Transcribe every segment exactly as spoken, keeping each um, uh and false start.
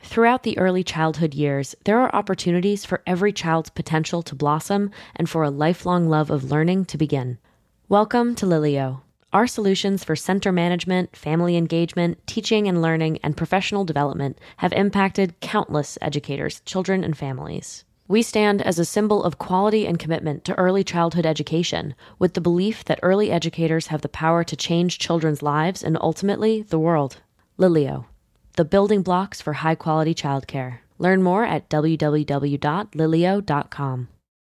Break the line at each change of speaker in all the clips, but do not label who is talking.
Throughout the early childhood years, there are opportunities for every child's potential to blossom and for a lifelong love of learning to begin. Welcome to Lilio. Our solutions for center management, family engagement, teaching and learning, and professional development have impacted countless educators, children, and families. We stand as a symbol of quality and commitment to early childhood education, with the belief that early educators have the power to change children's lives and ultimately the world. Lilio, the building blocks for high-quality childcare. Learn more at w w w dot lilio dot com.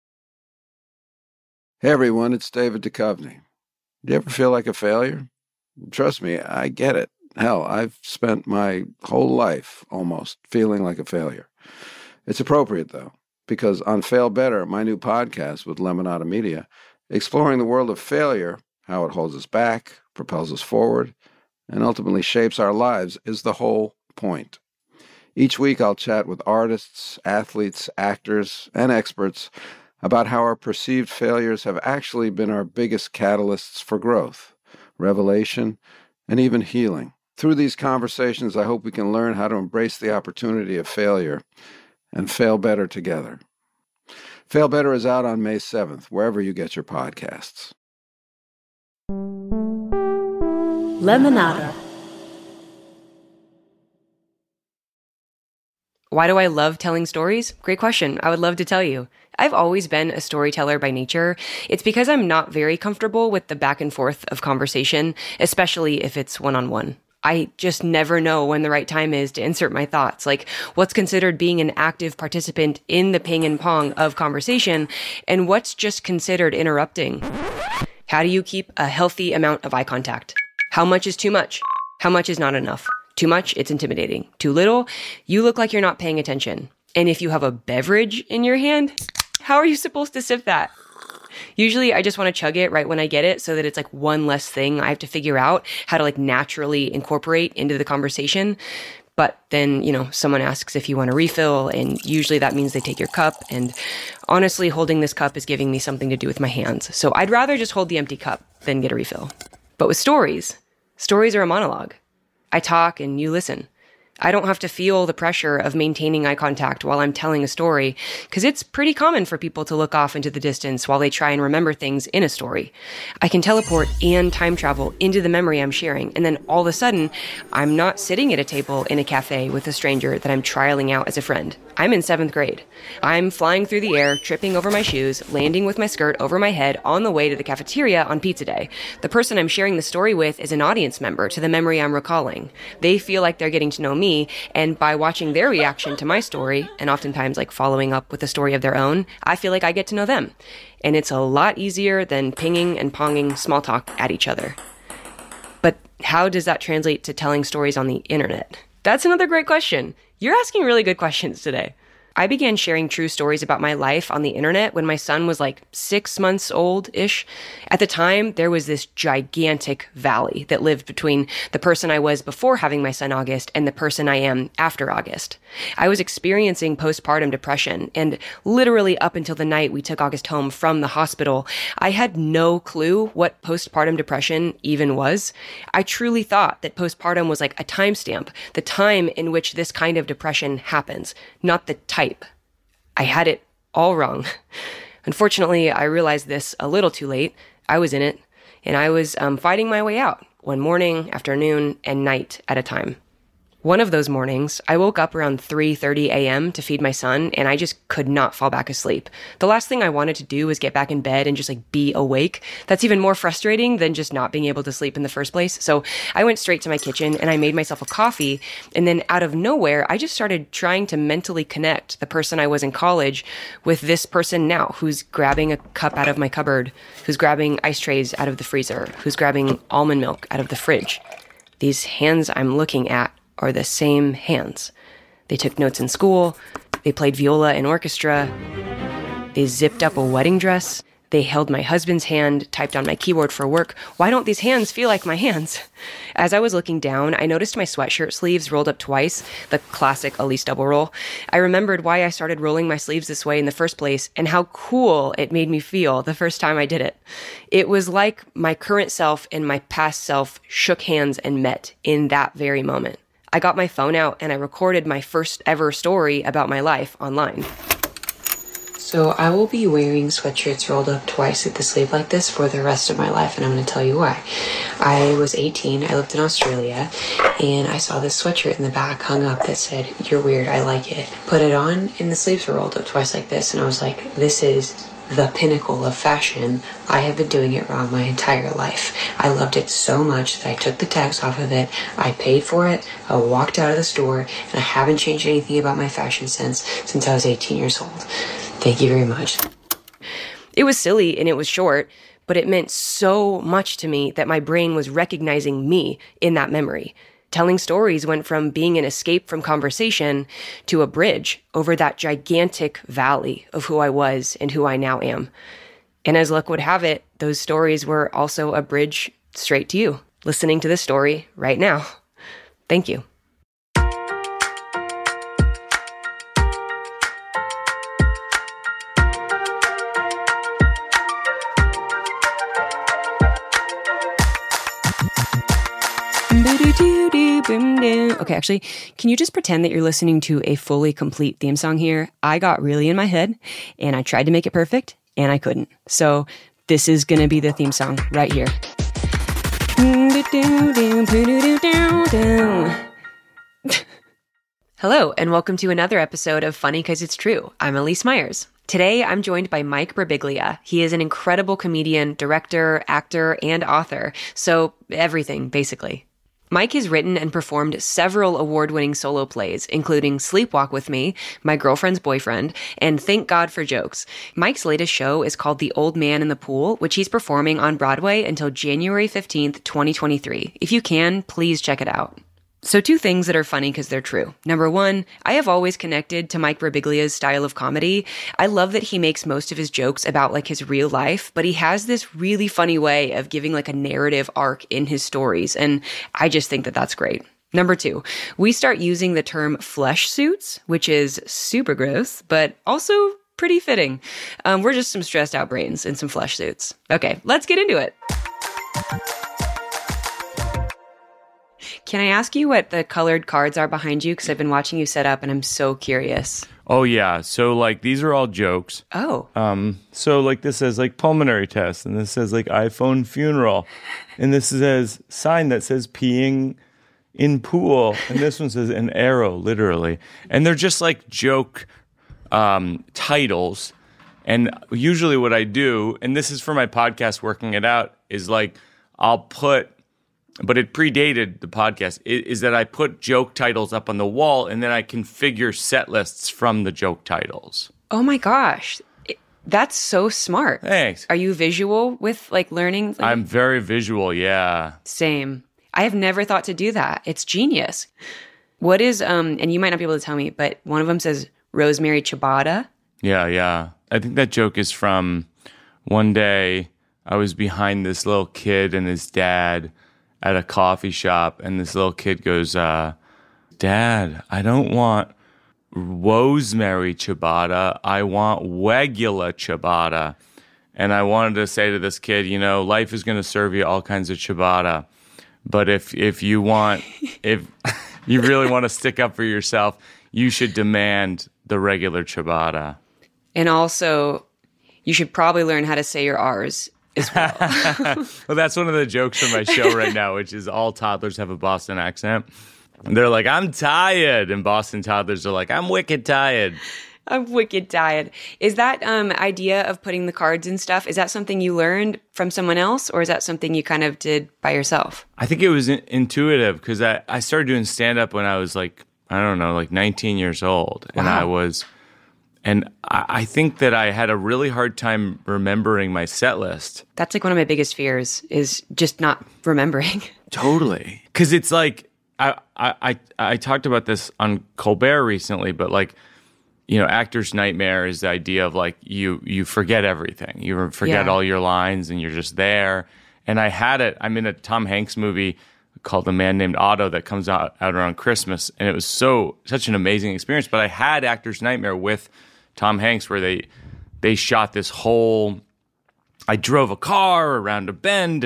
Hey everyone, it's David Duchovny. Do you ever feel like a failure? Trust me, I get it. Hell, I've spent my whole life almost feeling like a failure. It's appropriate though, because on Fail Better, my new podcast with Lemonada Media, exploring the world of failure, how it holds us back, propels us forward, and ultimately shapes our lives is the whole point. Each week I'll chat with artists, athletes, actors, and experts about how our perceived failures have actually been our biggest catalysts for growth, revelation, and even healing. Through these conversations, I hope we can learn how to embrace the opportunity of failure and fail better together. Fail Better is out on May seventh, wherever you get your podcasts.
Lemonada.
Why do I love telling stories? Great question. I would love to tell you. I've always been a storyteller by nature. It's because I'm not very comfortable with the back and forth of conversation, especially if it's one-on-one. I just never know when the right time is to insert my thoughts, like what's considered being an active participant in the ping and pong of conversation, and what's just considered interrupting. How do you keep a healthy amount of eye contact? How much is too much? How much is not enough? Too much, it's intimidating. Too little, you look like you're not paying attention. And if you have a beverage in your hand, how are you supposed to sip that? Usually I just want to chug it right when I get it so that it's like one less thing I have to figure out how to like naturally incorporate into the conversation. But then, you know, someone asks if you want a refill, and usually that means they take your cup. And honestly, holding this cup is giving me something to do with my hands. So I'd rather just hold the empty cup than get a refill. But with stories, stories are a monologue. I talk and you listen. I don't have to feel the pressure of maintaining eye contact while I'm telling a story, because it's pretty common for people to look off into the distance while they try and remember things in a story. I can teleport and time travel into the memory I'm sharing, and then all of a sudden, I'm not sitting at a table in a cafe with a stranger that I'm trialing out as a friend. I'm in seventh grade. I'm flying through the air, tripping over my shoes, landing with my skirt over my head on the way to the cafeteria on pizza day. The person I'm sharing the story with is an audience member to the memory I'm recalling. They feel like they're getting to know me, and by watching their reaction to my story, and oftentimes like following up with a story of their own, I feel like I get to know them. And it's a lot easier than pinging and ponging small talk at each other. But how does that translate to telling stories on the internet? That's another great question. You're asking really good questions today. I began sharing true stories about my life on the internet when my son was like six months old-ish. At the time, there was this gigantic valley that lived between the person I was before having my son August and the person I am after August. I was experiencing postpartum depression, and literally up until the night we took August home from the hospital, I had no clue what postpartum depression even was. I truly thought that postpartum was like a timestamp, the time in which this kind of depression happens, not the type. I had it all wrong. Unfortunately, I realized this a little too late. I was in it, and I was um, fighting my way out one morning, afternoon, and night at a time. One of those mornings, I woke up around three thirty a.m. to feed my son, and I just could not fall back asleep. The last thing I wanted to do was get back in bed and just like be awake. That's even more frustrating than just not being able to sleep in the first place. So I went straight to my kitchen and I made myself a coffee. And then out of nowhere, I just started trying to mentally connect the person I was in college with this person now, who's grabbing a cup out of my cupboard, who's grabbing ice trays out of the freezer, who's grabbing almond milk out of the fridge. These hands I'm looking at are the same hands. They took notes in school, they played viola in orchestra, they zipped up a wedding dress, they held my husband's hand, typed on my keyboard for work. Why don't these hands feel like my hands? As I was looking down, I noticed my sweatshirt sleeves rolled up twice, the classic Elise double roll. I remembered why I started rolling my sleeves this way in the first place and how cool it made me feel the first time I did it. It was like my current self and my past self shook hands and met in that very moment. I got my phone out and I recorded my first ever story about my life online. So I will be wearing sweatshirts rolled up twice at the sleeve like this for the rest of my life, and I'm going to tell you why. I was eighteen, I lived in Australia, and I saw this sweatshirt in the back hung up that said, "You're weird, I like it." Put it on, and the sleeves were rolled up twice like this, and I was like, this is the pinnacle of fashion. I have been doing it wrong my entire life. I loved it so much that I took the tags off of it, I paid for it, I walked out of the store, and I haven't changed anything about my fashion sense since I was eighteen years old. Thank you very much. It was silly and it was short, but it meant so much to me that my brain was recognizing me in that memory. Telling stories went from being an escape from conversation to a bridge over that gigantic valley of who I was and who I now am. And as luck would have it, those stories were also a bridge straight to you, listening to this story right now. Thank you. Okay, actually, can you just pretend that you're listening to a fully complete theme song here? I got really in my head, and I tried to make it perfect, and I couldn't. So this is going to be the theme song right here. Hello, and welcome to another episode of Funny 'Cause It's True. I'm Elise Myers. Today, I'm joined by Mike Birbiglia. He is an incredible comedian, director, actor, and author. So everything, basically. Mike has written and performed several award-winning solo plays, including Sleepwalk with Me, My Girlfriend's Boyfriend, and Thank God for Jokes. Mike's latest show is called The Old Man in the Pool, which he's performing on Broadway until January fifteenth, twenty twenty-three. If you can, please check it out. So two things that are funny because they're true. Number one, I have always connected to Mike Birbiglia's style of comedy. I love that he makes most of his jokes about like his real life, but he has this really funny way of giving like a narrative arc in his stories. And I just think that that's great. Number two, we start using the term flesh suits, which is super gross, but also pretty fitting. Um, we're just some stressed out brains in some flesh suits. Okay, let's get into it. Can I ask you what the colored cards are behind you? Because I've been watching you set up and I'm so curious.
Oh, yeah. So, like, these are all jokes.
Oh.
Um. So, like, this says, like, pulmonary test. And this says, like, iPhone funeral. And this says sign that says peeing in pool. And this one says an arrow, literally. And they're just, like, joke um, titles. And usually what I do, and this is for my podcast, Working It Out, is, like, I'll put... but it predated the podcast, is that I put joke titles up on the wall and then I configure set lists from the joke titles.
Oh my gosh. That's so smart.
Thanks.
Are you visual with like learning? Like,
I'm very visual, yeah.
Same. I have never thought to do that. It's genius. What is, um, and you might not be able to tell me, but one of them says rosemary ciabatta.
Yeah, yeah. I think that joke is from one day I was behind this little kid and his dad at a coffee shop, and this little kid goes, uh, Dad, I don't want rosemary ciabatta, I want regular ciabatta. And I wanted to say to this kid, you know, life is going to serve you all kinds of ciabatta, but if if you want, if you really want to stick up for yourself, you should demand the regular ciabatta.
And also, you should probably learn how to say your R's as well.
Well, that's one of the jokes from my show right now, which is all toddlers have a Boston accent. And they're like, I'm tired. And Boston toddlers are like, I'm wicked tired.
I'm wicked tired. Is that um, idea of putting the cards and stuff, is that something you learned from someone else, or is that something you kind of did by yourself?
I think it was in- intuitive because I, I started doing stand-up when I was like, I don't know, like nineteen years old.
Wow.
And I was... And I think that I had a really hard time remembering my set list.
That's like one of my biggest fears is just not remembering.
Totally. Because it's like, I, I, I talked about this on Colbert recently, but like, you know, actor's nightmare is the idea of like, you, you forget everything. You forget
yeah.
all your lines and you're just there. And I had it, I'm in a Tom Hanks movie called A Man Named Otto that comes out, out around Christmas. And it was so, such an amazing experience. But I had actor's nightmare with Tom Hanks, where they they shot this whole, I drove a car around a bend and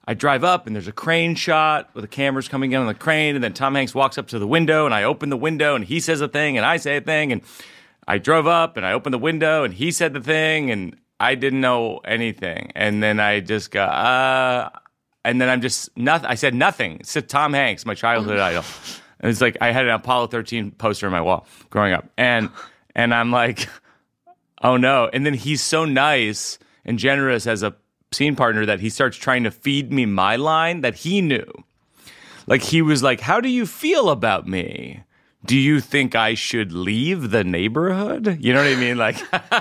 I drive up and there's a crane shot with the cameras coming in on the crane, and then Tom Hanks walks up to the window and I open the window and he says a thing and I say a thing, and I drove up and I opened the window and he said the thing and I didn't know anything. And then I just got, uh, and then I'm just, nothing. I said nothing. It's Tom Hanks, my childhood idol. And it's like, I had an Apollo thirteen poster on my wall growing up. And, and I'm like, oh no. And then he's so nice and generous as a scene partner that he starts trying to feed me my line that he knew. Like, he was like, how do you feel about me? Do you think I should leave the neighborhood? You know what I mean? Like,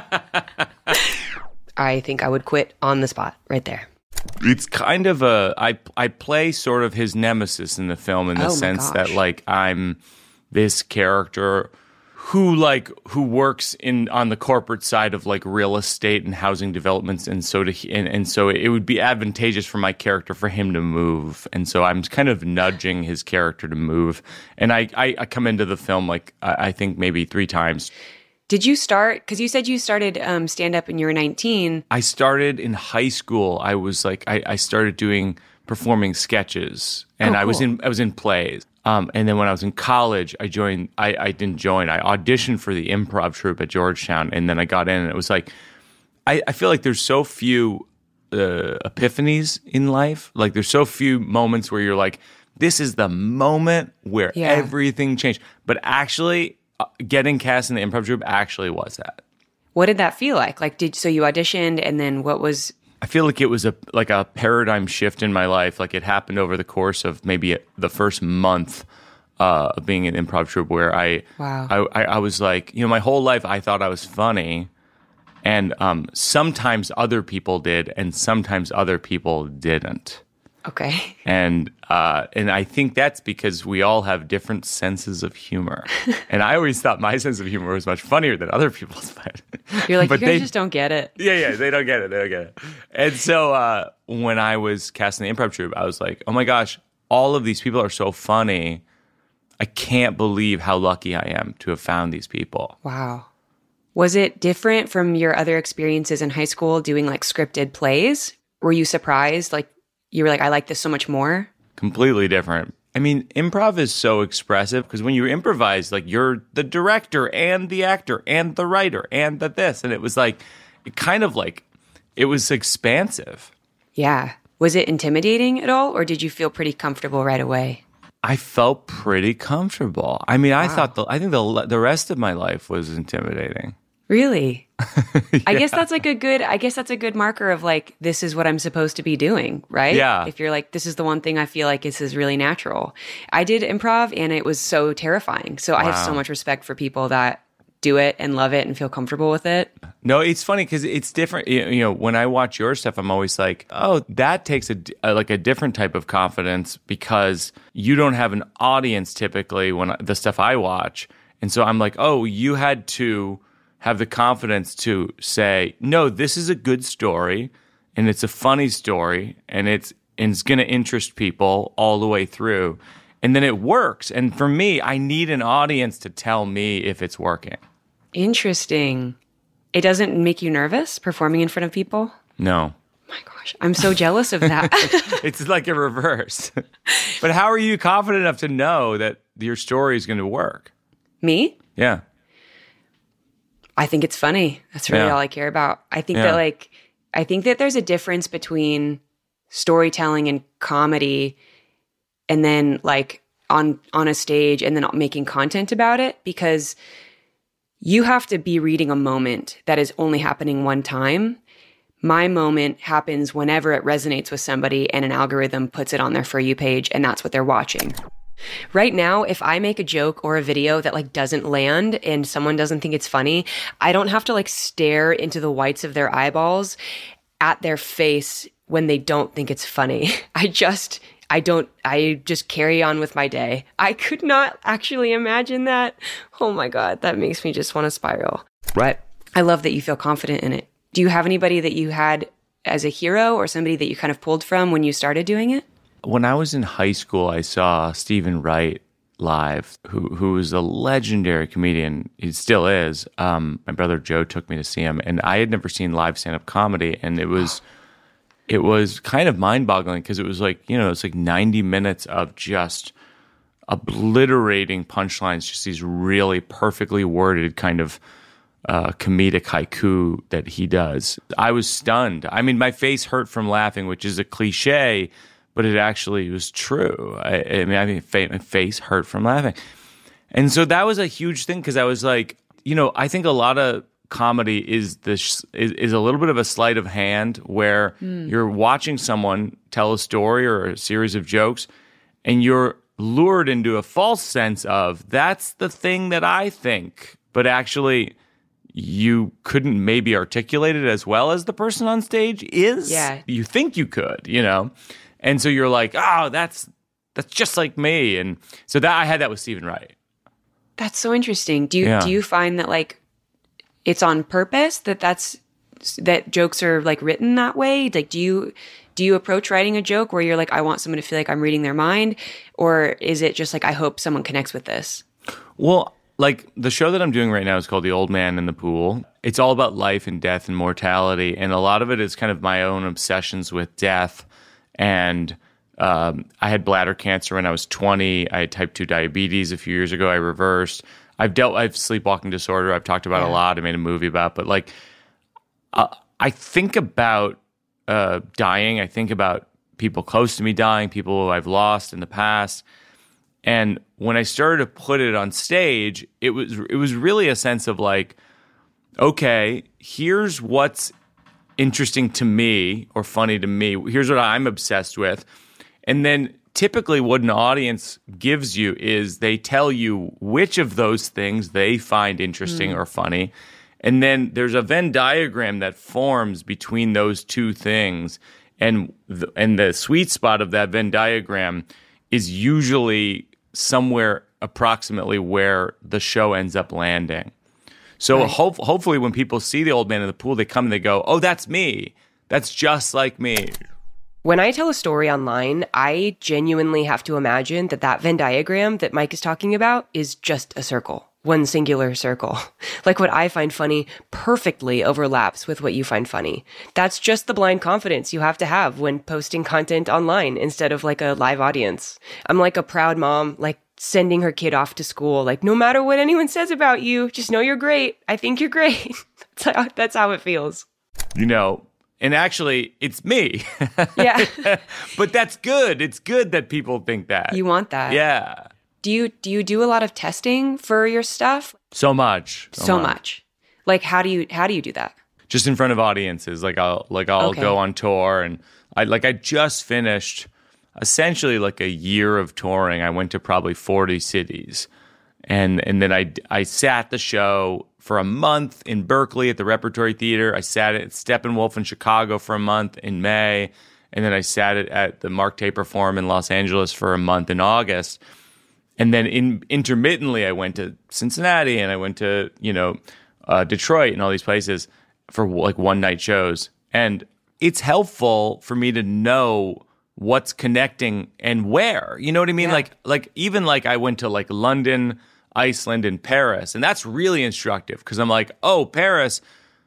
I think I would quit on the spot right there.
It's kind of a, I, I play sort of his nemesis in the film in the
Oh my
sense
gosh.
that, like, I'm this character who like who works in on the corporate side of like real estate and housing developments, and so to he, and, and so it would be advantageous for my character for him to move, and so I'm kind of nudging his character to move. And I I, I come into the film like I, I think maybe three times.
Did you start, because you said you started um, stand-up when you were nineteen.
I started in high school. I was like I, I started doing performing sketches, and
Oh,
I was
cool.
in I was in plays. Um, and then when I was in college, I joined. I, I didn't join. I auditioned for the improv troupe at Georgetown, and then I got in. And it was like, I, I feel like there's so few uh, epiphanies in life. Like there's so few moments where you're like, this is the moment where
Yeah.
everything changed. But actually, uh, getting cast in the improv troupe actually was that.
What did that feel like? Like, did so you auditioned, and then what was?
I feel like it was a like a paradigm shift in my life. Like it happened over the course of maybe the first month uh, of being in improv troupe, where I,
Wow.
I, I, I was like, you know, my whole life I thought I was funny, and um, sometimes other people did, and sometimes other people didn't.
Okay.
And uh, and I think that's because we all have different senses of humor. And I always thought my sense of humor was much funnier than other people's. But
You're like,
but
you guys
they-
just don't get it.
yeah, yeah, they don't get it. They don't get it. And so uh, when I was casting the improv troupe, I was like, oh my gosh, all of these people are so funny. I can't believe how lucky I am to have found these people.
Wow. Was it different from your other experiences in high school doing like scripted plays? Were you surprised? Like, you were like, I like this so much more?
Completely different. I mean, improv is so expressive because when you improvise, like you're the director and the actor and the writer and the this. And it was like, it kind of like, it was expansive.
Yeah. Was it intimidating at all, or did you feel pretty comfortable right away?
I felt pretty comfortable. I mean, I thought the, I think the the rest of my life was intimidating.
Really? I guess that's like a good, I guess that's a good marker of like, this is what I'm supposed to be doing, right?
Yeah.
If you're like, this is the one thing I feel like this is really natural. I did improv and it was so terrifying. So I have so
Wow.
much respect for people that do it and love it and feel comfortable with it.
No, it's funny because it's different. You you know, when I watch your stuff, I'm always like, oh, that takes a, a like a different type of confidence because you don't have an audience typically when I, the stuff I watch. And so I'm like, oh, you had to have the confidence to say, no, this is a good story and it's a funny story and it's and it's going to interest people all the way through. And then it works. And for me, I need an audience to tell me if it's working.
Interesting. It doesn't make you nervous performing in front of people?
No.
My gosh, I'm so jealous of that.
It's like a reverse. But how are you confident enough to know that your story is going to work?
Me?
Yeah.
I think it's funny. That's really
Yeah.
all I care about. I think
Yeah.
that like I think that there's a difference between storytelling and comedy and then like on on a stage and then making content about it, because you have to be reading a moment that is only happening one time. My moment happens whenever it resonates with somebody and an algorithm puts it on their For You page and that's what they're watching. Right now, if I make a joke or a video that like doesn't land and someone doesn't think it's funny, I don't have to like stare into the whites of their eyeballs at their face when they don't think it's funny. I just, I don't, I just carry on with my day. I could not actually imagine that. Oh my God, that makes me just want to spiral.
Right.
I love that you feel confident in it. Do you have anybody that you had as a hero or somebody that you kind of pulled from when you started doing it?
When I was in high school, I saw Stephen Wright live, who who was a legendary comedian. He still is. Um, my brother Joe took me to see him, and I had never seen live stand-up comedy, and it was it was kind of mind-boggling because it was like, you know, it's like ninety minutes of just obliterating punchlines, just these really perfectly worded kind of uh, comedic haiku that he does. I was stunned. I mean, my face hurt from laughing, which is a cliche, but it actually was true. I, I mean, I mean, my face hurt from laughing. And so that was a huge thing because I was like, you know, I think a lot of comedy is this is, is a little bit of a sleight of hand where mm. you're watching someone tell a story or a series of jokes and you're lured into a false sense of that's the thing that I think, but actually you couldn't maybe articulate it as well as the person on stage is.
Yeah.
You think you could, you know? And so you're like, oh, that's that's just like me. And so that I had that with Stephen Wright.
That's so interesting. Do you
Yeah.
do you find that like it's on purpose that that's that jokes are like written that way? Like, do you do you approach writing a joke where you're like, I want someone to feel like I'm reading their mind, or is it just like I hope someone connects with this?
Well, like the show that I'm doing right now is called The Old Man in the Pool. It's all about life and death and mortality, and a lot of it is kind of my own obsessions with death. And um, I had bladder cancer when I was twenty. I had type two diabetes a few years ago. I reversed. I've dealt. I have sleepwalking disorder. I've talked about
Yeah.
a lot. I made a movie about. But like, uh, I think about uh, dying. I think about people close to me dying, people who I've lost in the past. And when I started to put it on stage, it was it was really a sense of like, okay, here's what's interesting to me or funny to me. Here's what I'm obsessed with. And then typically what an audience gives you is they tell you which of those things they find interesting mm. or funny. And then there's a Venn diagram that forms between those two things. And the, and the sweet spot of that Venn diagram is usually somewhere approximately where the show ends up landing. So right. hope, hopefully when people see The Old Man in the Pool, they come and they go, oh, that's me. That's just like me.
When I tell a story online, I genuinely have to imagine that that Venn diagram that Mike is talking about is just a circle, one singular circle. Like what I find funny perfectly overlaps with what you find funny. That's just the blind confidence you have to have when posting content online instead of like a live audience. I'm like a proud mom, like sending her kid off to school. Like, no matter what anyone says about you, just know you're great. I think you're great. That's how, that's how it feels.
You know, and actually, it's me.
Yeah.
But that's good. It's good that people think that.
You want that.
Yeah.
Do you do you do a lot of testing for your stuff?
So much.
So, so much. much. Like how do you how do you do that?
Just in front of audiences. Like I'll like I'll
okay.
go on tour and I like I just finished essentially like a year of touring. I went to probably forty cities. And and then I I sat the show for a month in Berkeley at the Repertory Theater. I sat at Steppenwolf in Chicago for a month in May. And then I sat it at the Mark Taper Forum in Los Angeles for a month in August. And then in, intermittently, I went to Cincinnati and I went to, you know, uh, Detroit and all these places for like one night shows. And it's helpful for me to know what's connecting and where. You know what I mean?
Yeah.
Like, like even like I went to like London, Iceland, and Paris. And that's really instructive because I'm like, oh, Paris,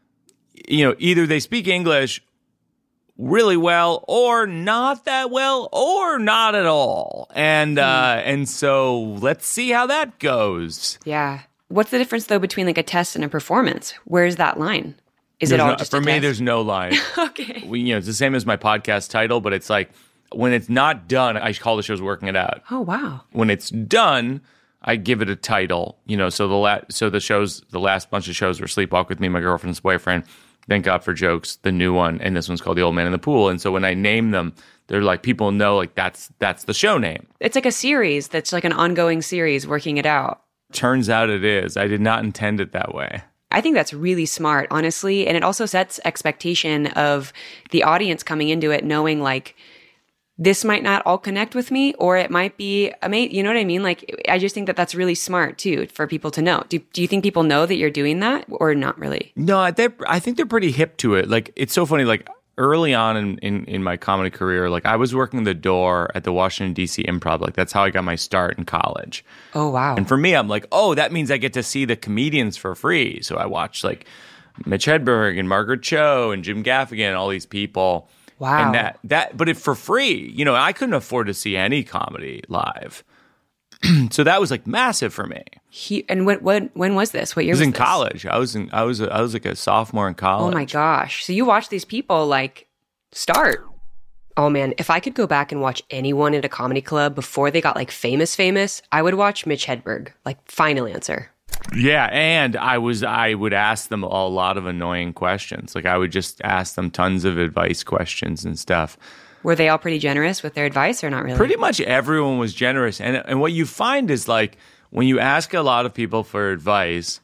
you know, either they speak English really well or not that well or not at all. And mm. uh, and so let's see how that goes.
Yeah. What's the difference, though, between like a test and a performance? Where's that line? Is
there's
it all
no,
just
For
a
me,
test?
there's no line.
Okay.
We, you know, it's the same as my podcast title, but it's like when it's not done, I call the shows Working It Out.
Oh, wow.
When it's done, I give it a title. You know, so the la- so the shows, the last bunch of shows were Sleepwalk with Me, My Girlfriend's Boyfriend, Thank God for Jokes, the new one, and this one's called The Old Man in the Pool. And so when I name them, they're like, people know like that's that's the show name.
It's like a series that's like an ongoing series, Working It Out.
Turns out it is. I did not intend it that way.
I think that's really smart, honestly. And it also sets expectation of the audience coming into it knowing like, this might not all connect with me, or it might be amazing. You know what I mean? Like, I just think that that's really smart too for people to know. Do, do you think people know that you're doing that, or not really?
No, I think they're pretty hip to it. Like, it's so funny. Like, early on in, in, in my comedy career, like I was working the door at the Washington, D C Improv. Like, that's how I got my start in college.
Oh, wow.
And for me, I'm like, oh, that means I get to see the comedians for free. So I watched like Mitch Hedberg and Margaret Cho and Jim Gaffigan and all these people.
Wow.
And that, that but it for free. You know, I couldn't afford to see any comedy live. So that was like massive for me.
He, and what, what, when was this? What year
It was
was
in
this?
college. I was in, I was, a, I was like a sophomore in college.
Oh my gosh. So you watch these people like start. Oh man, if I could go back and watch anyone at a comedy club before they got like famous, famous, I would watch Mitch Hedberg. Like Final Answer.
Yeah, and I was I would ask them a lot of annoying questions. Like I would just ask them tons of advice questions and stuff.
Were they all pretty generous with their advice or not really?
Pretty much everyone was generous. And and what you find is like when you ask a lot of people for advice,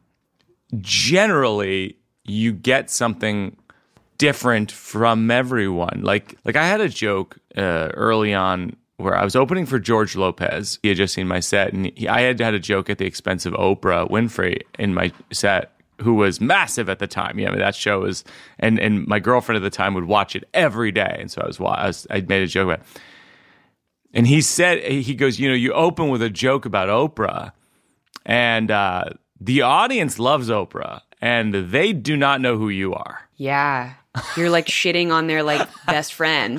generally you get something different from everyone. Like like I had a joke uh, early on where I was opening for George Lopez. He had just seen my set, and he, I had had a joke at the expense of Oprah Winfrey in my set, who was massive at the time. Yeah, I mean, that show was, and and my girlfriend at the time would watch it every day, and so I was, I was I made a joke about it. And he said, he goes, you know, you open with a joke about Oprah, and uh, the audience loves Oprah, and they do not know who you are.
Yeah. You're like shitting on their like best friend.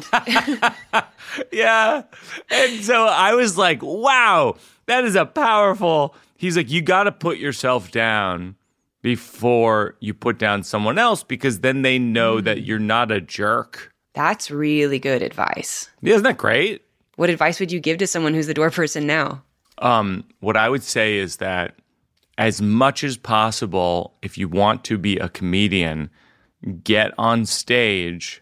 Yeah. And so I was like, wow, that is a powerful. He's like, you got to put yourself down before you put down someone else, because then they know mm. that you're not a jerk.
That's really good advice.
Yeah, isn't that great?
What advice would you give to someone who's the door person now?
Um, what I would say is that as much as possible, if you want to be a comedian, get on stage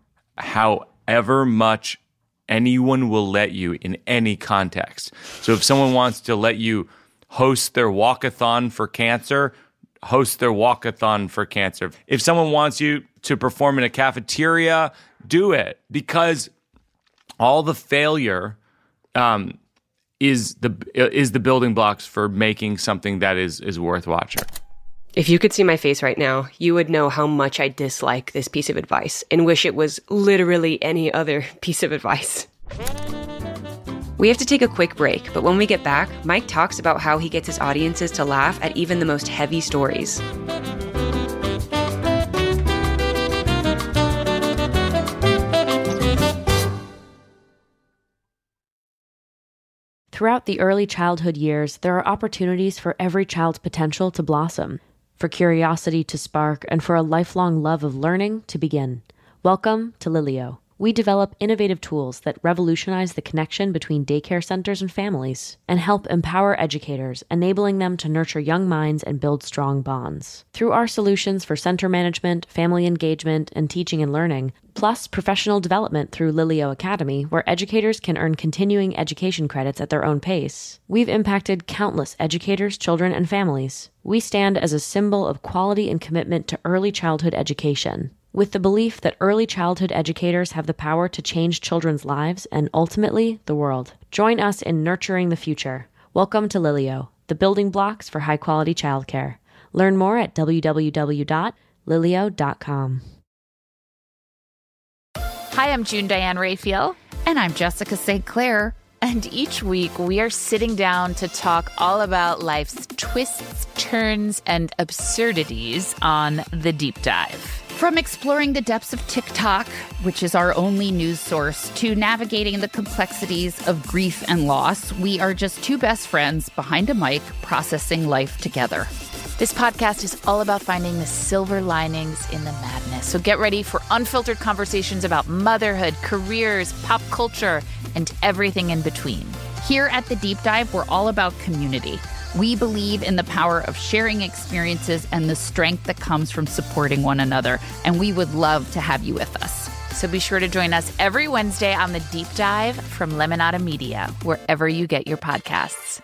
however much anyone will let you in any context. So if someone wants to let you host their walkathon for cancer, host their walkathon for cancer. If someone wants you to perform in a cafeteria, do it, because all the failure um, is the is the building blocks for making something that is is worth watching.
If you could see my face right now, you would know how much I dislike this piece of advice and wish it was literally any other piece of advice. We have to take a quick break, but when we get back, Mike talks about how he gets his audiences to laugh at even the most heavy stories.
Throughout the early childhood years, there are opportunities for every child's potential to blossom, for curiosity to spark, and for a lifelong love of learning to begin. Welcome to Lilio. We develop innovative tools that revolutionize the connection between daycare centers and families, and help empower educators, enabling them to nurture young minds and build strong bonds. Through our solutions for center management, family engagement, and teaching and learning, plus professional development through Lilio Academy, where educators can earn continuing education credits at their own pace, we've impacted countless educators, children, and families. We stand as a symbol of quality and commitment to early childhood education, with the belief that early childhood educators have the power to change children's lives and ultimately the world. Join us in nurturing the future. Welcome to Lilio, the building blocks for high-quality childcare. Learn more at w w w dot lilio dot com.
Hi, I'm June Diane Raphael.
And I'm Jessica Saint Clair.
And each week we are sitting down to talk all about life's twists, turns, and absurdities on The Deep Dive.
From exploring the depths of TikTok, which is our only news source, to navigating the complexities of grief and loss, we are just two best friends behind a mic processing life together.
This podcast is all about finding the silver linings in the madness. So get ready for unfiltered conversations about motherhood, careers, pop culture, and everything in between.
Here at The Deep Dive, we're all about community. We believe in the power of sharing experiences and the strength that comes from supporting one another, and we would love to have you with us.
So be sure to join us every Wednesday on The Deep Dive from Lemonada Media, wherever you get your podcasts.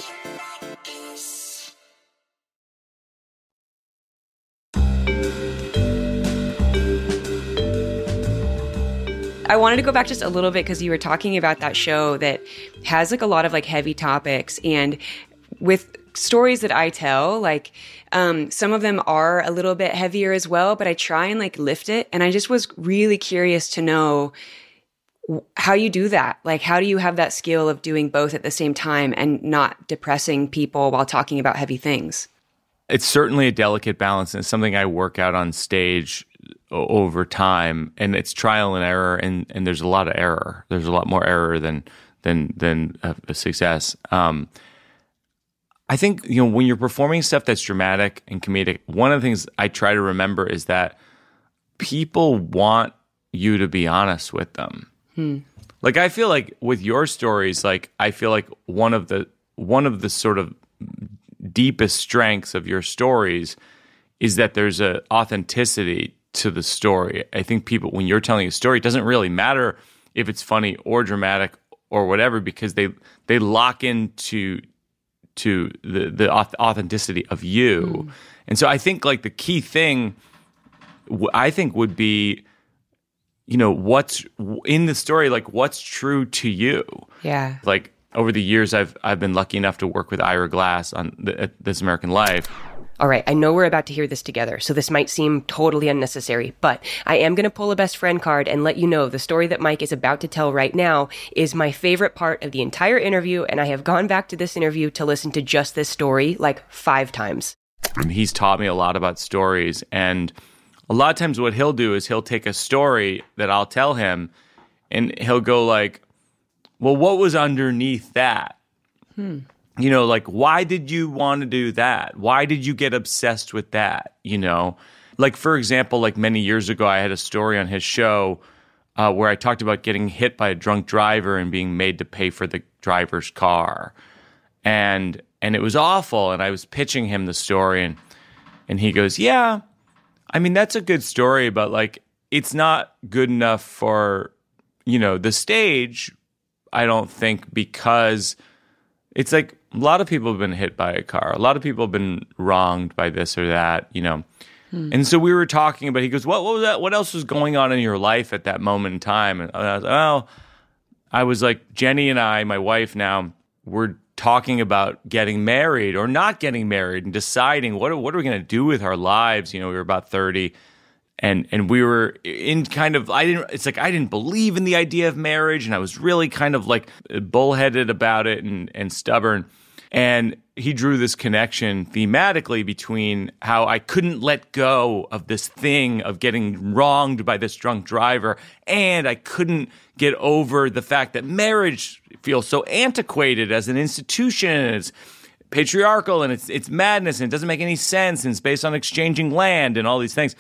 I wanted to go back just a little bit because you were talking about that show that has like a lot of like heavy topics, and with stories that I tell, like um, some of them are a little bit heavier as well, but I try and like lift it. And I just was really curious to know how you do that. Like, how do you have that skill of doing both at the same time and not depressing people while talking about heavy things?
It's certainly a delicate balance, and it's something I work out on stage o- over time, and it's trial and error, and, and there's a lot of error. There's a lot more error than than than a, a success. Um, I think, you know, when you're performing stuff that's dramatic and comedic, one of the things I try to remember is that people want you to be honest with them.
Hmm.
Like, I feel like with your stories, like, I feel like one of the one of the sort of deepest strengths of your stories is that there's a authenticity to the story. I think people, when you're telling a story, it doesn't really matter if it's funny or dramatic or whatever, because they they lock into to the the authenticity of you. Mm. And so I think, like, the key thing I think would be, you know, what's in the story, like, what's true to you.
Yeah.
Like, over the years, I've I've been lucky enough to work with Ira Glass on the, This American Life.
All right, I know we're about to hear this together, so this might seem totally unnecessary, but I am going to pull a best friend card and let you know the story that Mike is about to tell right now is my favorite part of the entire interview, and I have gone back to this interview to listen to just this story like five times.
And he's taught me a lot about stories, and a lot of times what he'll do is he'll take a story that I'll tell him, and he'll go like, well, what was underneath that? Hmm. You know, like, why did you want to do that? Why did you get obsessed with that? You know, like, for example, like many years ago, I had a story on his show uh, where I talked about getting hit by a drunk driver and being made to pay for the driver's car. And and it was awful. And I was pitching him the story, and and he goes, yeah, I mean, that's a good story, but, like, it's not good enough for, you know, the stage, I don't think, because it's like, a lot of people have been hit by a car. A lot of people have been wronged by this or that, you know. Hmm. And so we were talking about, he goes, what, what was that? What else was going on in your life at that moment in time? And I was, oh, I was like, Jenny and I, my wife now, we're talking about getting married or not getting married and deciding what are, what are we going to do with our lives? You know, we were about thirty. And and we were in kind of, I didn't, it's like, I didn't believe in the idea of marriage. And I was really kind of like bullheaded about it and, and stubborn. And he drew this connection thematically between how I couldn't let go of this thing of getting wronged by this drunk driver. And I couldn't get over the fact that marriage feels so antiquated as an institution. And it's patriarchal and it's, it's madness and it doesn't make any sense. And it's based on exchanging land and all these things.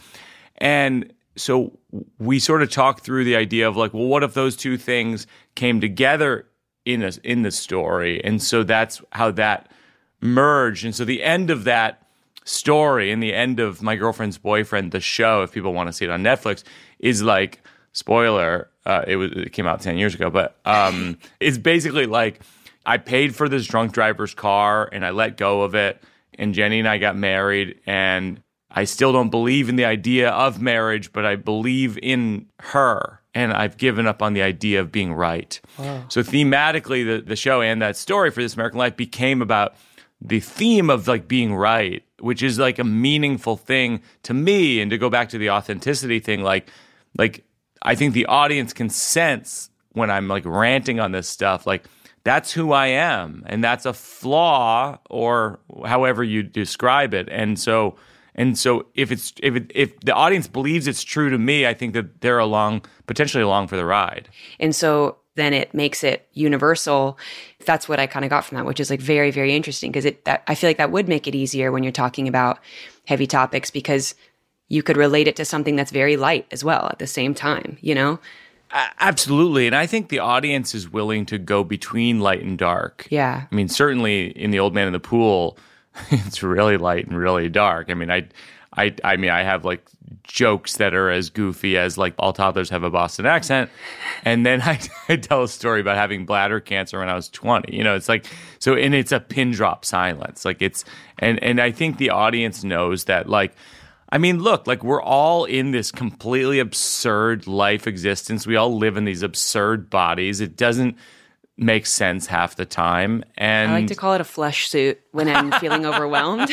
And so we sort of talked through the idea of like, well, what if those two things came together in a, in the story? And so that's how that merged. And so the end of that story and the end of My Girlfriend's Boyfriend, the show, if people want to see it on Netflix, is like, spoiler, uh, it was it came out ten years ago, but um, it's basically like I paid for this drunk driver's car and I let go of it. And Jenny and I got married, and I still don't believe in the idea of marriage, but I believe in her, and I've given up on the idea of being right. Wow. So thematically, the, the show and that story for This American Life became about the theme of like being right, which is like a meaningful thing to me. And to go back to the authenticity thing, like, like I think the audience can sense when I'm like ranting on this stuff, like that's who I am, and that's a flaw, or however you describe it. And so. And so if it's if it, if the audience believes it's true to me, I think that they're along, potentially along for the ride.
And so then it makes it universal. That's what I kind of got from that, which is like very, very interesting, because it that, I feel like that would make it easier when you're talking about heavy topics, because you could relate it to something that's very light as well at the same time, you know?
Uh, absolutely. And I think the audience is willing to go between light and dark.
Yeah.
I mean, certainly in The Old Man in the Pool, it's really light and really dark. I mean, I, I, I mean, I have like jokes that are as goofy as like all toddlers have a Boston accent, and then I, I tell a story about having bladder cancer when I was twenty. You know, it's like so, and it's a pin drop silence. Like it's, and and I think the audience knows that. Like, I mean, look, like we're all in this completely absurd life existence. We all live in these absurd bodies. It doesn't. makes sense half the time. And
I like to call it a flesh suit when I'm feeling overwhelmed.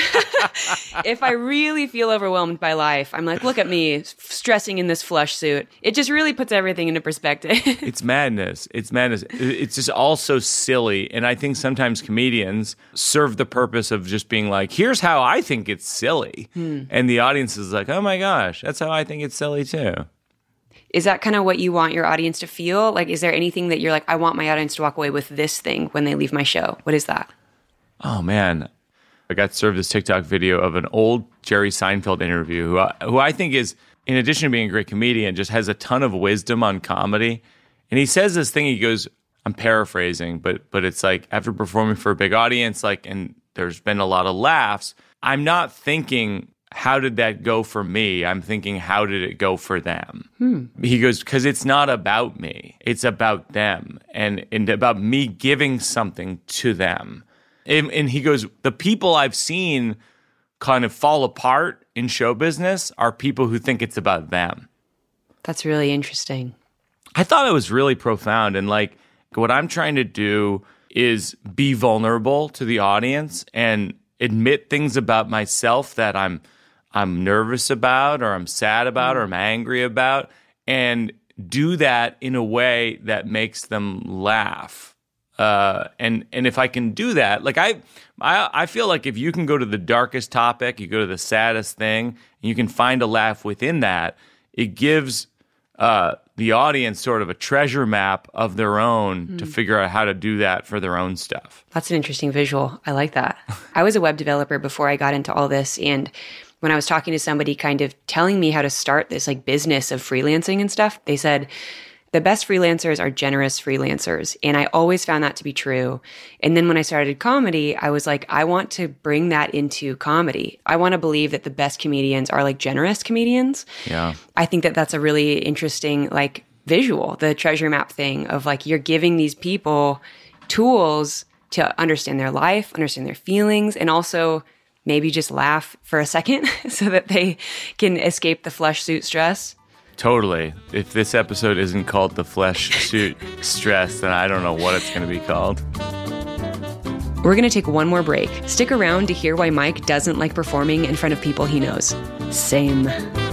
If I really feel overwhelmed by life, I'm like, look at me stressing in this flesh suit. It just really puts everything into perspective.
It's madness. It's madness. It's just all so silly. And I think sometimes comedians serve the purpose of just being like, here's how I think it's silly. Hmm. And the audience is like, oh my gosh, that's how I think it's silly too.
Is that kind of what you want your audience to feel? Like, is there anything that you're like, I want my audience to walk away with this thing when they leave my show? What is that?
Oh, man. I got served this TikTok video of an old Jerry Seinfeld interview who I, who I think is, in addition to being a great comedian, just has a ton of wisdom on comedy. And he says this thing, he goes, I'm paraphrasing, but but it's like, after performing for a big audience, like, and there's been a lot of laughs, I'm not thinking, how did that go for me? I'm thinking, how did it go for them? Hmm. He goes, because it's not about me. It's about them and, and about me giving something to them. And, and he goes, the people I've seen kind of fall apart in show business are people who think it's about them.
That's really interesting.
I thought it was really profound. And like, what I'm trying to do is be vulnerable to the audience and admit things about myself that I'm I'm nervous about, or I'm sad about, or I'm angry about, and do that in a way that makes them laugh. Uh, and and if I can do that, like I, I I feel like if you can go to the darkest topic, you go to the saddest thing, and you can find a laugh within that, it gives uh, the audience sort of a treasure map of their own mm. to figure out how to do that for their own stuff.
That's an interesting visual. I like that. I was a web developer before I got into all this, and when I was talking to somebody kind of telling me how to start this like business of freelancing and stuff, they said, the best freelancers are generous freelancers. And I always found that to be true. And then when I started comedy, I was like, I want to bring that into comedy. I want to believe that the best comedians are like generous comedians.
Yeah.
I think that that's a really interesting like visual, the treasure map thing of like, you're giving these people tools to understand their life, understand their feelings, and also maybe just laugh for a second so that they can escape the flesh suit stress.
Totally. If this episode isn't called the flesh suit stress, then I don't know what it's going to be called.
We're going to take one more break. Stick around to hear why Mike doesn't like performing in front of people he knows. Same.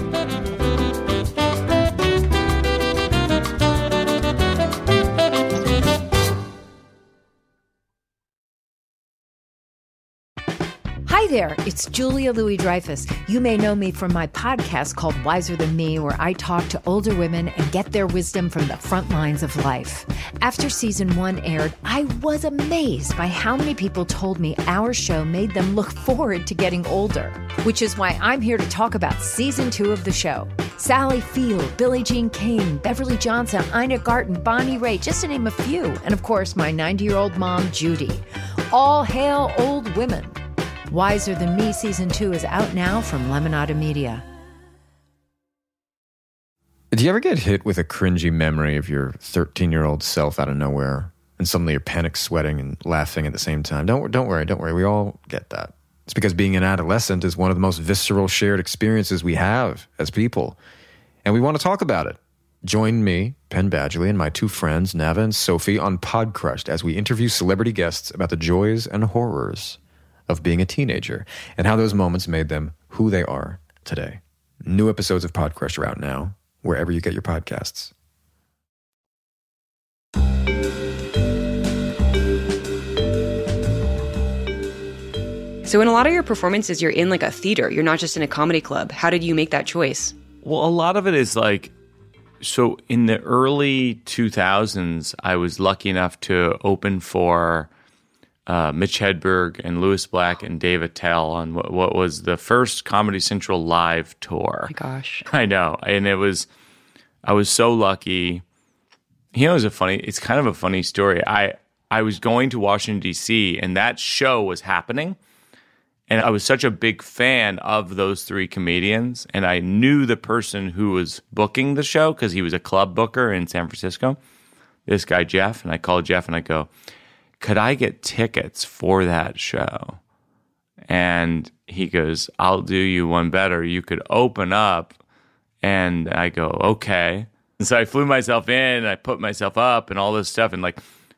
Hi there, it's Julia Louis-Dreyfus. You may know me from my podcast called Wiser Than Me, where I talk to older women and get their wisdom from the front lines of life. After season one aired, I was amazed by how many people told me our show made them look forward to getting older, which is why I'm here to talk about season two of the show. Sally Field, Billie Jean King, Beverly Johnson, Ina Garten, Bonnie Raitt, just to name a few. And of course, my ninety-year-old mom, Judy. All hail old women. Wiser Than Me Season two is out now from Lemonada Media.
Do you ever get hit with a cringy memory of your thirteen-year-old self out of nowhere, and suddenly you're panic sweating and laughing at the same time? Don't, don't worry, don't worry. We all get that. It's because being an adolescent is one of the most visceral shared experiences we have as people, and we want to talk about it. Join me, Penn Badgley, and my two friends, Nava and Sophie, on Podcrushed as we interview celebrity guests about the joys and horrors of being a teenager, and how those moments made them who they are today. New episodes of Podcrush are out now, wherever you get your podcasts.
So in a lot of your performances, you're in like a theater. You're not just in a comedy club. How did you make that choice?
Well, a lot of it is like, so in the early two thousands, I was lucky enough to open for Uh, Mitch Hedberg and Louis Black and Dave Attell on what, what was the first Comedy Central live tour.
Oh my gosh.
I know. And it was, I was so lucky. You know, it was a funny, it's kind of a funny story. I, I was going to Washington, D C, and that show was happening. And I was such a big fan of those three comedians. And I knew the person who was booking the show because he was a club booker in San Francisco, this guy, Jeff. And I called Jeff and I go, could I get tickets for that show? And he goes, I'll do you one better. You could open up. And I go, okay. And so I flew myself in, I put myself up and all this stuff. And like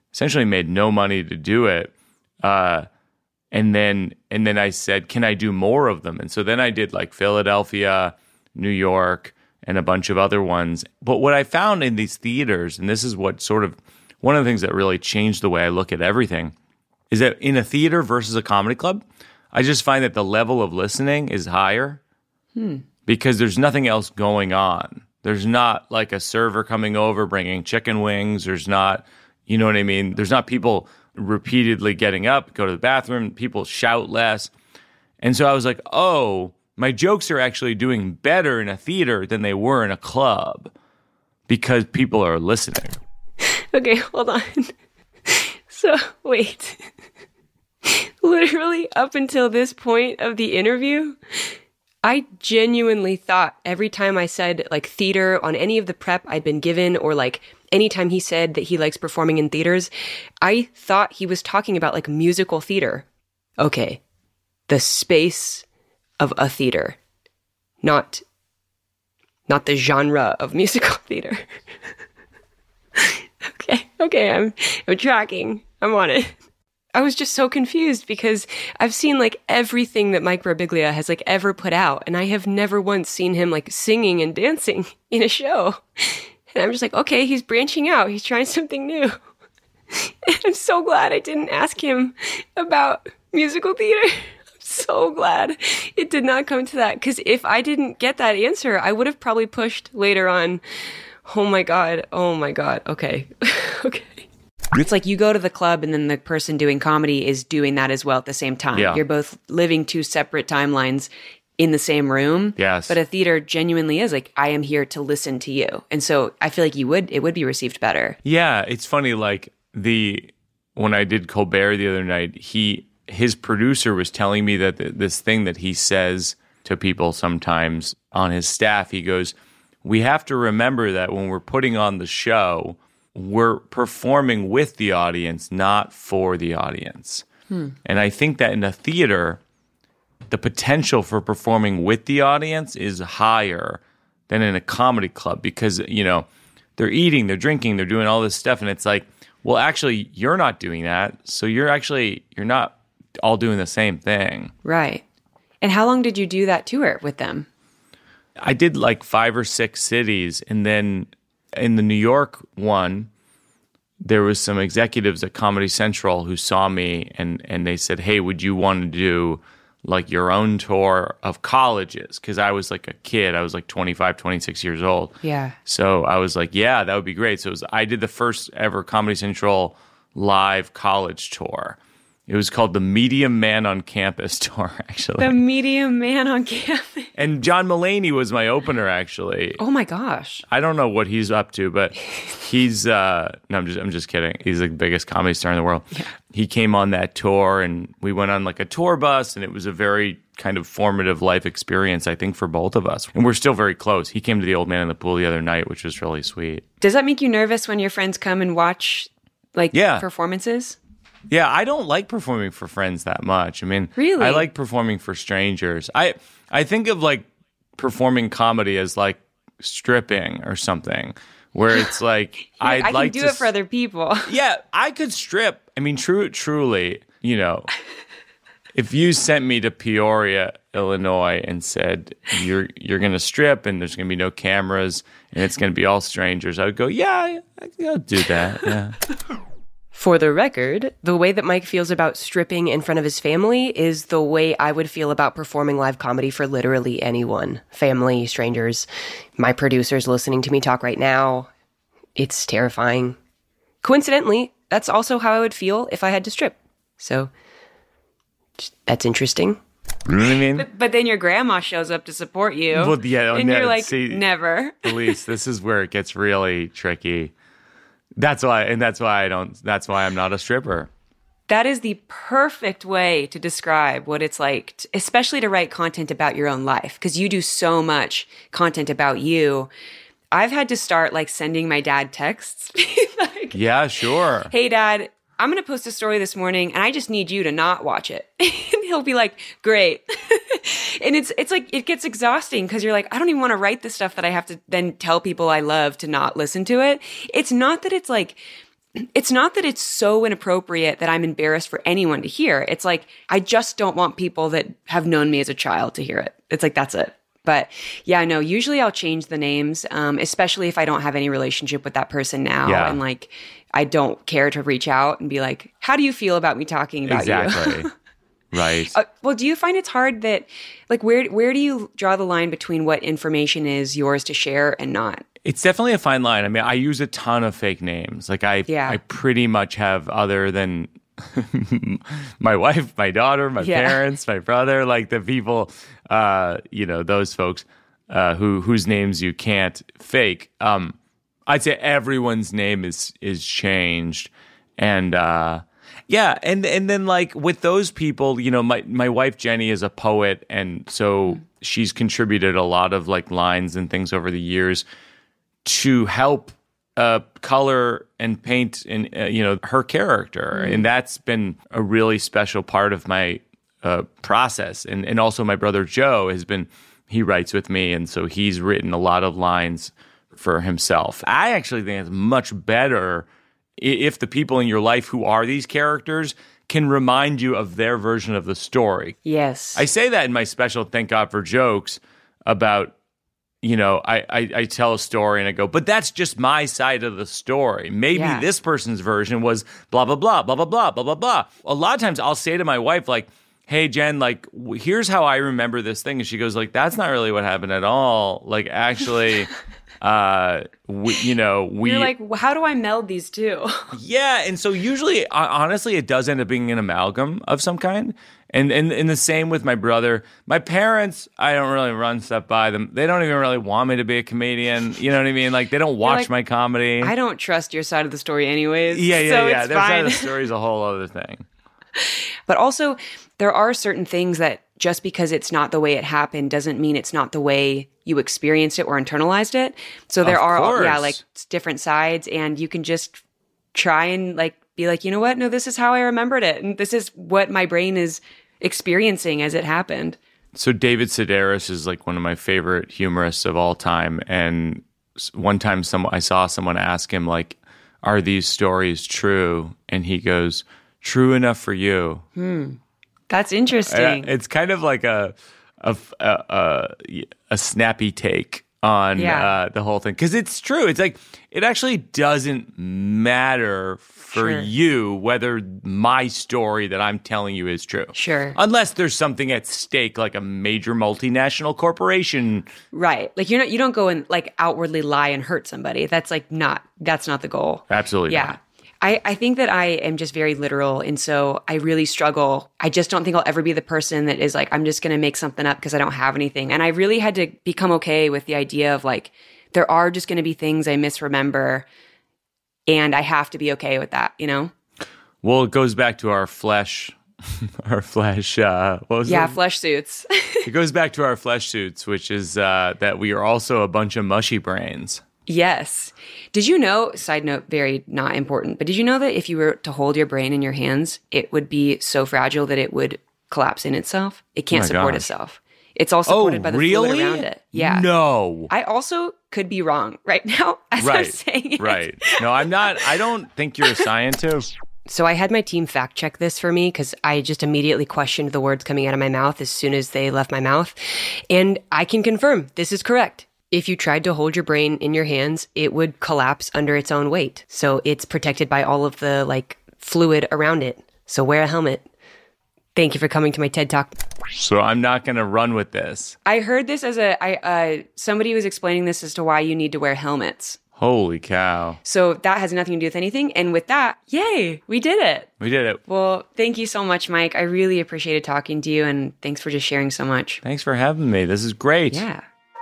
essentially made no money to do it. Uh, and then and then I said, can I do more of them? And so then I did like Philadelphia, New York, and a bunch of other ones. But what I found in these theaters, and this is what sort of one of the things that really changed the way I look at everything, is that in a theater versus a comedy club, I just find that the level of listening is higher hmm. because there's nothing else going on. There's not like a server coming over bringing chicken wings. There's not, you know what I mean? There's not people repeatedly getting up, go to the bathroom. People shout less. And so I was like, oh, my jokes are actually doing better in a theater than they were in a club because people are listening.
Okay, hold on. So, wait. Literally up until this point of the interview, I genuinely thought every time I said like theater on any of the prep I'd been given, or like anytime he said that he likes performing in theaters, I thought he was talking about like musical theater. Okay, the space of a theater, not, not the genre of musical theater. Okay, okay, I'm, I'm tracking. I'm on it. I was just so confused because I've seen like everything that Mike Birbiglia has like ever put out, and I have never once seen him like singing and dancing in a show. And I'm just like, okay, he's branching out. He's trying something new. And I'm so glad I didn't ask him about musical theater. I'm so glad it did not come to that, because if I didn't get that answer, I would have probably pushed later on. Oh my God. Oh my God. Okay. Okay. It's like you go to the club and then the person doing comedy is doing that as well at the same time.
Yeah.
You're both living two separate timelines in the same room.
Yes.
But a theater genuinely is like, I am here to listen to you. And so I feel like you would, it would be received better.
Yeah. It's funny. Like the, when I did Colbert the other night, he, his producer was telling me that th- this thing that he says to people sometimes on his staff, he goes, we have to remember that when we're putting on the show, we're performing with the audience, not for the audience. Hmm. And I think that in a theater, the potential for performing with the audience is higher than in a comedy club because, you know, they're eating, they're drinking, they're doing all this stuff. And it's like, well, actually, you're not doing that. So you're actually, you're not all doing the same thing.
Right. And how long did you do that tour with them?
I did like five or six cities. And then in the New York one, there was some executives at Comedy Central who saw me and, and they said, hey, would you want to do like your own tour of colleges? Because I was like a kid. I was like twenty-five, twenty-six years old.
Yeah.
So I was like, yeah, that would be great. So it was, I did the first ever Comedy Central live college tour. It was called the Medium Man on Campus tour, actually.
The Medium Man on Campus.
And John Mulaney was my opener, actually.
Oh my gosh.
I don't know what he's up to, but he's uh, no, I'm just I'm just kidding. He's the biggest comedy star in the world.
Yeah.
He came on that tour, and we went on like a tour bus, and it was a very kind of formative life experience, I think, for both of us. And we're still very close. He came to the Old Man in the Pool the other night, which was really sweet.
Does that make you nervous when your friends come and watch like
yeah.
performances?
Yeah, I don't like performing for friends that much. I mean,
really?
I like performing for strangers. I I think of like performing comedy as like stripping or something, where it's like I'd
I
like
can do
to
it for other people.
Yeah, I could strip. I mean, true, truly, you know, if you sent me to Peoria, Illinois, and said you're you're gonna strip and there's gonna be no cameras and it's gonna be all strangers, I would go, yeah, I'll do that. Yeah.
For the record, the way that Mike feels about stripping in front of his family is the way I would feel about performing live comedy for literally anyone. Family, strangers, my producer's listening to me talk right now. It's terrifying. Coincidentally, that's also how I would feel if I had to strip. So, that's interesting.
You know what I mean?
But, but then your grandma shows up to support you.
Well, yeah,
and
no,
you're like,
see,
never.
Elise, this is where it gets really tricky. That's why, and that's why I don't, that's why I'm not a stripper.
That is the perfect way to describe what it's like, to, especially to write content about your own life, because you do so much content about you. I've had to start like sending my dad texts. Like,
yeah, sure.
Hey, Dad, I'm going to post a story this morning and I just need you to not watch it. And he'll be like, great. And it's it's like, it gets exhausting because you're like, I don't even want to write the stuff that I have to then tell people I love to not listen to it. It's not that it's like it's not that it's so inappropriate that I'm embarrassed for anyone to hear. It's like, I just don't want people that have known me as a child to hear it. It's like, that's it. But yeah, no, usually I'll change the names, um, especially if I don't have any relationship with that person now.
Yeah.
And like, I don't care to reach out and be like, how do you feel about me talking about
exactly.
you?
Right.
Uh, well, do you find it's hard that, like, where where do you draw the line between what information is yours to share and not?
It's definitely a fine line. I mean, I use a ton of fake names. Like I,
Yeah.
I pretty much have, other than my wife, my daughter, my
Yeah.
parents, my brother, like the people, uh, you know, those folks uh, who whose names you can't fake. Um, I'd say everyone's name is is changed, and uh, yeah, and and then like with those people, you know, my my wife Jenny is a poet, and so she's contributed a lot of like lines and things over the years to help uh, color and paint in uh, you know, her character, mm. and that's been a really special part of my uh, process. And and also my brother Joe has been, he writes with me, and so he's written a lot of lines for himself. I actually think it's much better if the people in your life who are these characters can remind you of their version of the story.
Yes.
I say that in my special Thank God for Jokes about, you know, I, I, I tell a story and I go, but that's just my side of the story. Maybe
Yeah.
this person's version was blah, blah, blah, blah, blah, blah, blah, blah, blah. A lot of times I'll say to my wife, like, hey, Jen, like, w- here's how I remember this thing. And she goes, like, that's not really what happened at all. Like, actually, uh, we, you know, we...
You're like, well, how do I meld these two?
Yeah, and so usually, uh, honestly, it does end up being an amalgam of some kind. And, and and the same with my brother. My parents, I don't really run stuff by them. They don't even really want me to be a comedian. You know what I mean? Like, they don't watch
like,
my comedy.
I don't trust your side of the story anyways.
Yeah, yeah,
so
yeah.
It's
Their side
fine.
of the story is a whole other thing.
But also, there are certain things that just because it's not the way it happened doesn't mean it's not the way you experienced it or internalized it. So there
Of
are,
course.
yeah, like different sides, and you can just try and like be like, you know what? No, this is how I remembered it, and this is what my brain is experiencing as it happened.
So David Sedaris is like one of my favorite humorists of all time. And s- one time some, I saw someone ask him, like, are these stories true? And he goes, true enough for you.
That's interesting.
Uh, it's kind of like a a a, a, a snappy take on
Yeah.
uh, the whole thing, because it's true. It's like it actually doesn't matter for
Sure.
you whether my story that I'm telling you is true.
Sure.
Unless there's something at stake, like a major multinational corporation.
Right. Like you're not, you don't go and like outwardly lie and hurt somebody. That's like not, that's not the goal.
Absolutely
Yeah.
not.
I, I think that I am just very literal. And so I really struggle. I just don't think I'll ever be the person that is like, I'm just going to make something up because I don't have anything. And I really had to become okay with the idea of like, there are just going to be things I misremember. And I have to be okay with that, you know?
Well, it goes back to our flesh, our flesh. Uh, what was
Yeah,
it?
flesh suits.
It goes back to our flesh suits, which is uh, that we are also a bunch of mushy brains.
Yes. Did you know, side note, very not important, but did you know that if you were to hold your brain in your hands, it would be so fragile that it would collapse in itself? It can't
Oh my
support
gosh.
itself. It's all supported
Oh,
by the
really?
fluid around it. Yeah.
No.
I also could be wrong right now as I'm
Right.
saying it.
Right. No, I'm not. I don't think you're a scientist.
So I had my team fact check this for me because I just immediately questioned the words coming out of my mouth as soon as they left my mouth. And I can confirm this is correct. If you tried to hold your brain in your hands, it would collapse under its own weight. So it's protected by all of the like fluid around it. So wear a helmet. Thank you for coming to my TED Talk.
So I'm not going to run with this.
I heard this as a, I, uh, somebody was explaining this as to why you need to wear helmets.
Holy cow.
So that has nothing to do with anything. And with that, yay, we did it.
We did it.
Well, thank you so much, Mike. I really appreciated talking to you, and thanks for just sharing so much.
Thanks for having me. This is great.
Yeah.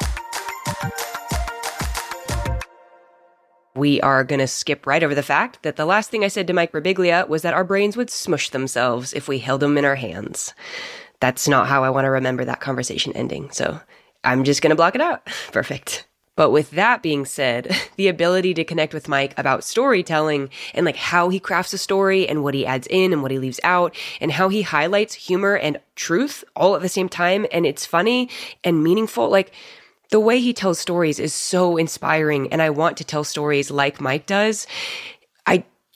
We are going to skip right over the fact that the last thing I said to Mike Birbiglia was that our brains would smush themselves if we held them in our hands. That's not how I want to remember that conversation ending, so I'm just going to block it out. Perfect. But with that being said, the ability to connect with Mike about storytelling and like how he crafts a story and what he adds in and what he leaves out and how he highlights humor and truth all at the same time, and it's funny and meaningful, like the way he tells stories is so inspiring, and I want to tell stories like Mike does. I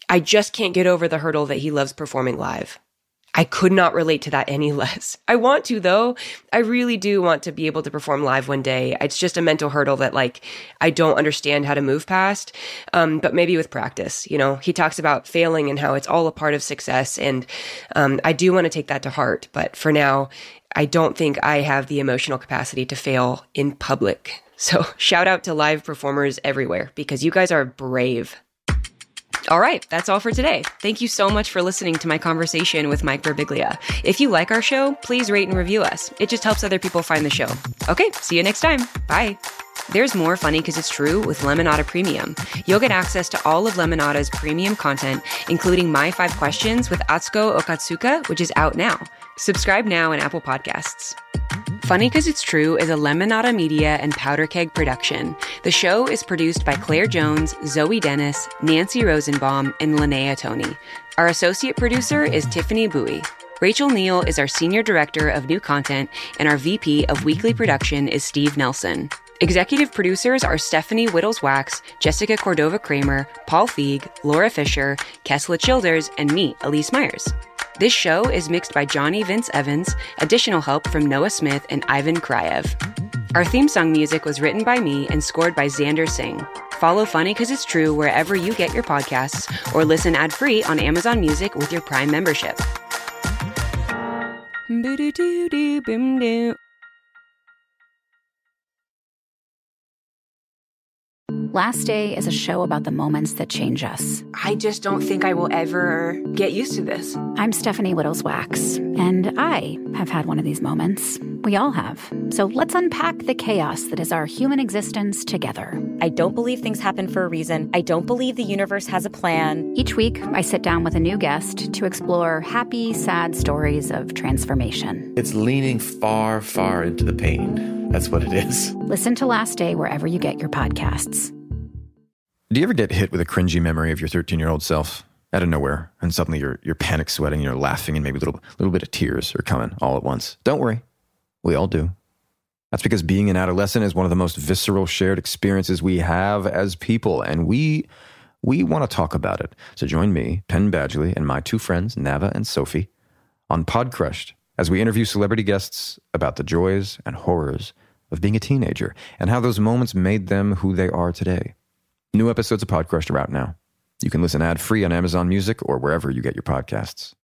I just can't get over the hurdle that he loves performing live. I could not relate to that any less. I want to, though. I really do want to be able to perform live one day. It's just a mental hurdle that, like, I don't understand how to move past, um, but maybe with practice. You know, he talks about failing and how it's all a part of success, and um, I do want to take that to heart. But for now, I don't think I have the emotional capacity to fail in public. So shout out to live performers everywhere, because you guys are brave. All right, that's all for today. Thank you so much for listening to my conversation with Mike Birbiglia. If you like our show, please rate and review us. It just helps other people find the show. Okay, see you next time. Bye. There's more Funny 'Cause It's True with Lemonada Premium. You'll get access to all of Lemonada's premium content, including My Five Questions with Atsuko Okatsuka, which is out now. Subscribe now in Apple Podcasts. Funny 'Cause It's True is a Lemonada Media and Powder Keg production. The show is produced by Claire Jones, Zoe Dennis, Nancy Rosenbaum, and Linnea Tony. Our associate producer is Tiffany Bowie. Rachel Neal is our senior director of new content, and our V P of weekly production is Steve Nelson. Executive producers are Stephanie Whittles-Wax, Jessica Cordova-Kramer, Paul Feig, Laura Fisher, Kesla Childers, and me, Elise Myers. This show is mixed by Johnny Vince Evans, additional help from Noah Smith and Ivan Krayev. Our theme song music was written by me and scored by Xander Singh. Follow Funny 'Cause It's True wherever you get your podcasts, or listen ad-free on Amazon Music with your Prime membership.
Last Day is a show about the moments that change us.
I just don't think I will ever get used to this.
I'm Stephanie Whittles-Wax, and I have had one of these moments. We all have. So let's unpack the chaos that is our human existence together.
I don't believe things happen for a reason. I don't believe the universe has a plan.
Each week, I sit down with a new guest to explore happy, sad stories of transformation.
It's leaning far, far into the pain. That's what it is.
Listen to Last Day wherever you get your podcasts.
Do you ever get hit with a cringy memory of your thirteen-year-old self out of nowhere, and suddenly you're you're panic sweating, you're laughing, and maybe a little little bit of tears are coming all at once? Don't worry, we all do. That's because being an adolescent is one of the most visceral shared experiences we have as people, and we we want to talk about it. So join me, Penn Badgley, and my two friends, Nava and Sophie, on Podcrushed as we interview celebrity guests about the joys and horrors of being a teenager and how those moments made them who they are today. New episodes of Podcrushed are out now. You can listen ad-free on Amazon Music or wherever you get your podcasts.